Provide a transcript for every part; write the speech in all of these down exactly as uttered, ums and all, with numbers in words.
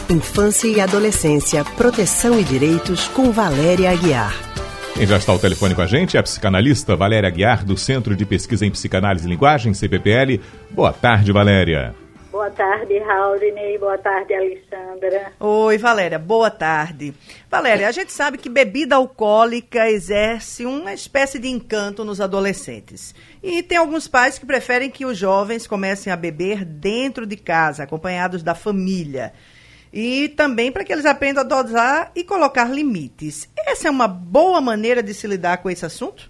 Infância e Adolescência, Proteção e Direitos, com Valéria Aguiar. Quem já está ao telefone com a gente é a psicanalista Valéria Aguiar, do Centro de Pesquisa em Psicanálise e Linguagem, C P P L. Boa tarde, Valéria. Boa tarde, Raulney. Boa tarde, Alexandra. Oi, Valéria. Boa tarde. Valéria, a gente sabe que bebida alcoólica exerce uma espécie de encanto nos adolescentes. E tem alguns pais que preferem que os jovens comecem a beber dentro de casa, acompanhados da família. E também para que eles aprendam a dosar e colocar limites. Essa é uma boa maneira de se lidar com esse assunto?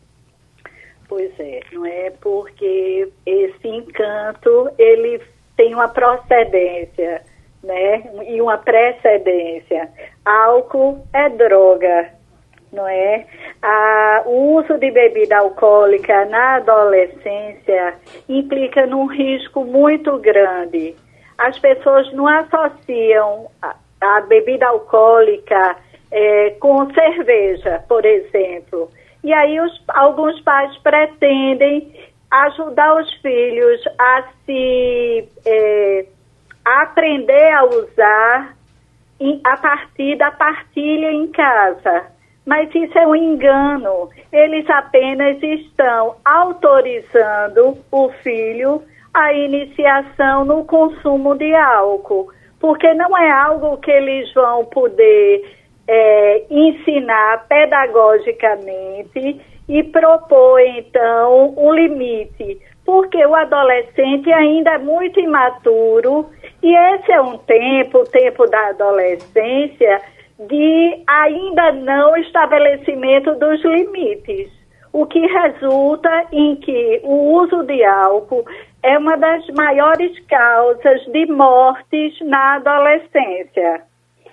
Pois é, não é? Porque esse encanto, ele tem uma procedência, né? E uma precedência. Álcool é droga, não é? A, o uso de bebida alcoólica na adolescência implica num risco muito grande. As pessoas não associam a, a bebida alcoólica é, com cerveja, por exemplo. E aí os, alguns pais pretendem ajudar os filhos a se é, a aprender a usar em, a partir da partilha em casa. Mas isso é um engano. Eles apenas estão autorizando o filho a iniciação no consumo de álcool, porque não é algo que eles vão poder é, ensinar pedagogicamente e propor, então, um limite, porque o adolescente ainda é muito imaturo e esse é um tempo, o tempo da adolescência, de ainda não estabelecimento dos limites, o que resulta em que o uso de álcool é uma das maiores causas de mortes na adolescência.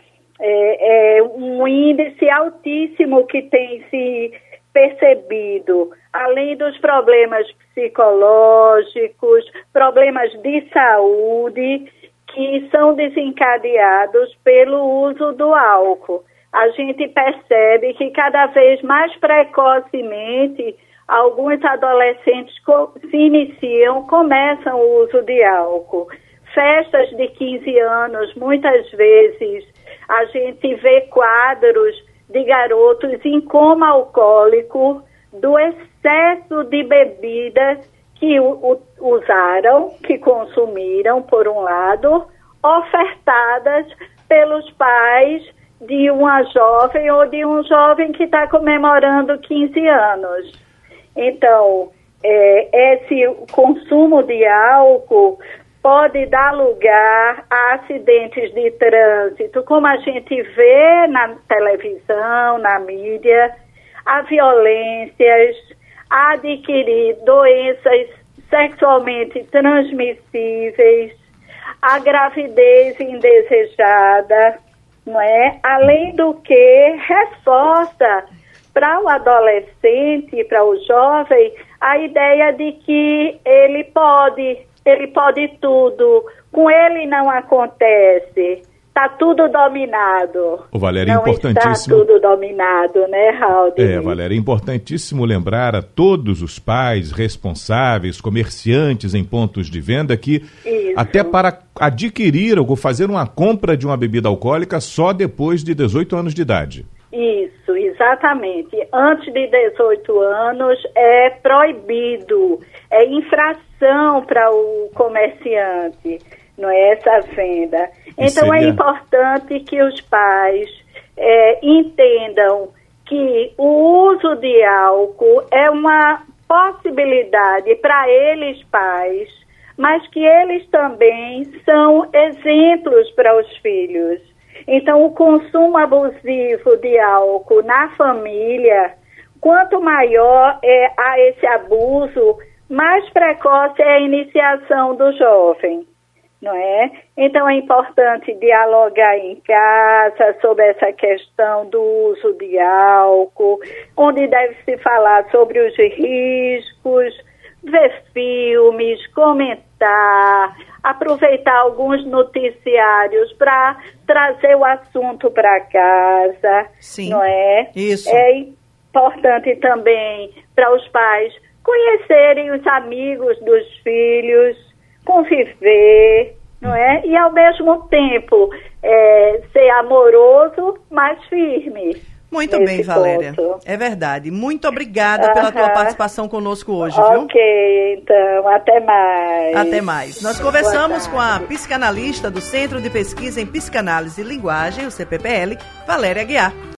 É, é um índice altíssimo que tem se percebido, além dos problemas psicológicos, problemas de saúde, que são desencadeados pelo uso do álcool. A gente percebe que cada vez mais precocemente alguns adolescentes se iniciam, começam o uso de álcool. Festas de quinze anos, muitas vezes, a gente vê quadros de garotos em coma alcoólico do excesso de bebidas que u- usaram, que consumiram, por um lado, ofertadas pelos pais de uma jovem ou de um jovem que está comemorando quinze anos. Então, é, esse consumo de álcool pode dar lugar a acidentes de trânsito, como a gente vê na televisão, na mídia, a violências, a adquirir doenças sexualmente transmissíveis, a gravidez indesejada, não é? Além do que reforça para o adolescente, para o jovem, a ideia de que ele pode, ele pode tudo, com ele não acontece, está tudo dominado. O Valéria, não importantíssimo. Está tudo dominado, né, Raul? É, Valéria, é importantíssimo lembrar a todos os pais responsáveis, comerciantes em pontos de venda que Isso. até para adquirir ou fazer uma compra de uma bebida alcoólica só depois de dezoito anos de idade. Isso, exatamente. Antes de dezoito anos é proibido, é infração para o comerciante, não é essa venda. Então seria... é importante que os pais é, entendam que o uso de álcool é uma possibilidade para eles pais, mas que eles também são exemplos para os filhos. Então, o consumo abusivo de álcool na família, quanto maior é a esse abuso, mais precoce é a iniciação do jovem, não é? Então, é importante dialogar em casa sobre essa questão do uso de álcool, onde deve-se falar sobre os riscos, ver filmes, comentar, aproveitar alguns noticiários para trazer o assunto para casa, Sim, não é? Isso. É importante também para os pais conhecerem os amigos dos filhos, conviver, não é? E ao mesmo tempo é, ser amoroso, mas firme. Muito bem, Valéria. Ponto. É verdade. Muito obrigada uh-huh. pela tua participação conosco hoje, okay, viu? Ok, então, até mais. Até mais. Nós conversamos com a psicanalista do Centro de Pesquisa em Psicanálise e Linguagem, o C P P L, Valéria Aguiar.